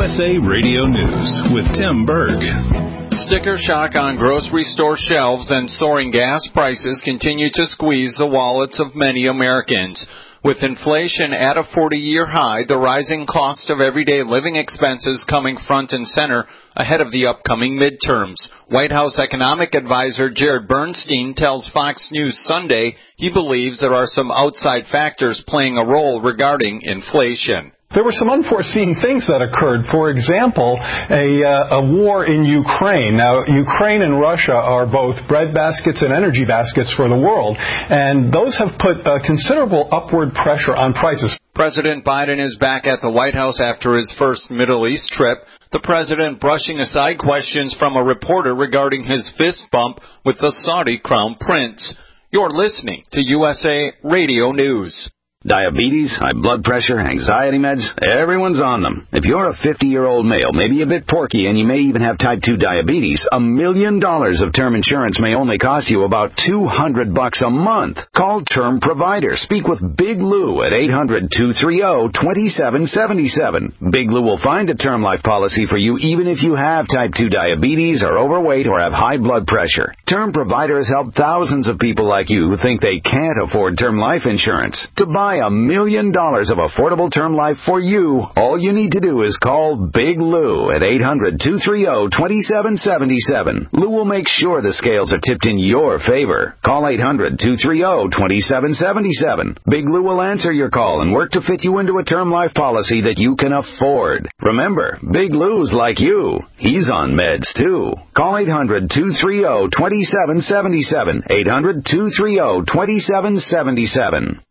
USA Radio News with Tim Berg. Sticker shock on grocery store shelves and soaring gas prices continue to squeeze the wallets of many Americans. With inflation at a 40-year high, the rising cost of everyday living expenses coming front and center ahead of the upcoming midterms. White House economic advisor Jared Bernstein tells Fox News Sunday he believes there are some outside factors playing a role regarding inflation. There were some unforeseen things that occurred. For example, a war in Ukraine. Now, Ukraine and Russia are both bread baskets and energy baskets for the world, and those have put considerable upward pressure on prices. President Biden is back at the White House after his first Middle East trip. The president brushing aside questions from a reporter regarding his fist bump with the Saudi crown prince. You're listening to USA Radio News. Diabetes, high blood pressure, anxiety meds, everyone's on them. If you're a 50-year-old male, maybe a bit porky, and you may even have type 2 diabetes, $1 million of term insurance may only cost you about $200 a month. Call Term Provider. Speak with Big Lou at 800-230-2777. Big Lou will find a term life policy for you even if you have type 2 diabetes, are overweight, or have high blood pressure. Term Provider has helped thousands of people like you who think they can't afford term life insurance. To buy $1 million of affordable term life for you, all you need to do is call Big Lou at 800-230-2777. Lou will make sure the scales are tipped in your favor. Call 800-230-2777. Big Lou will answer your call and work to fit you into a term life policy that you can afford. Remember, Big Lou's like you. He's on meds, too. Call 800-230-2777. 800-230-2777.